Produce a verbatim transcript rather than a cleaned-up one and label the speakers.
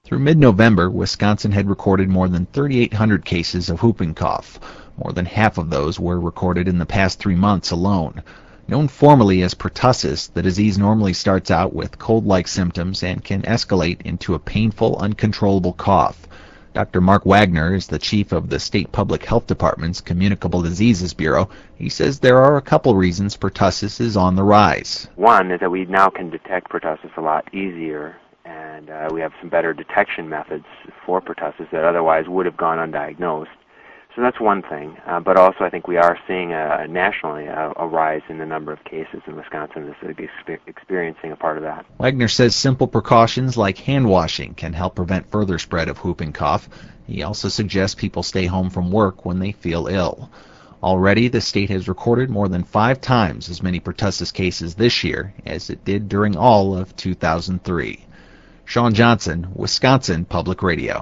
Speaker 1: Through mid-November, Wisconsin had recorded more than thirty-eight hundred cases of whooping cough. More than half of those were recorded in the past three months alone. Known formally as pertussis, the disease normally starts out with cold-like symptoms and can escalate into a painful, uncontrollable cough. Doctor Mark Wagner is the chief of the State Public Health Department's Communicable Diseases Bureau. He says there are a couple reasons pertussis is on the rise.
Speaker 2: One is that we now can detect pertussis a lot easier, and uh, we have some better detection methods for pertussis that otherwise would have gone undiagnosed. So that's one thing, uh, but also I think we are seeing a, nationally a, a rise in the number of cases in Wisconsin that's exper- experiencing a part of that.
Speaker 1: Wagner says simple precautions like hand washing can help prevent further spread of whooping cough. He also suggests people stay home from work when they feel ill. Already, the state has recorded more than five times as many pertussis cases this year as it did during all of two thousand three. Sean Johnson, Wisconsin Public Radio.